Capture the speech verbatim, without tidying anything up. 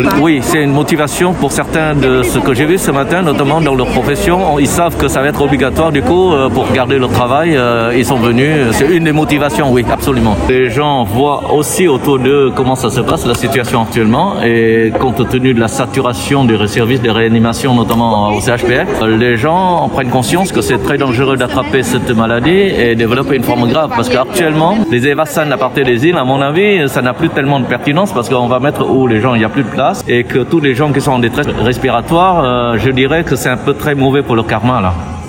Oui, c'est une motivation pour certains de ce que j'ai vu ce matin, notamment dans leur profession. Ils savent que ça va être obligatoire du coup pour garder leur travail. Ils sont venus. C'est une des motivations, oui, absolument. Les gens voient aussi autour d'eux comment ça se passe, la situation actuellement. Et compte tenu de la saturation des services de réanimation, notamment au C H P F, les gens prennent conscience que c'est très dangereux d'attraper cette maladie et développer une forme grave. Parce qu'actuellement, les Evassan à partir des îles, à mon avis, ça n'a plus tellement de pertinence parce qu'on va mettre où les gens, il n'y a plus de place. Et que tous les gens qui sont en détresse respiratoire, euh, je dirais que c'est un peu très mauvais pour le karma là.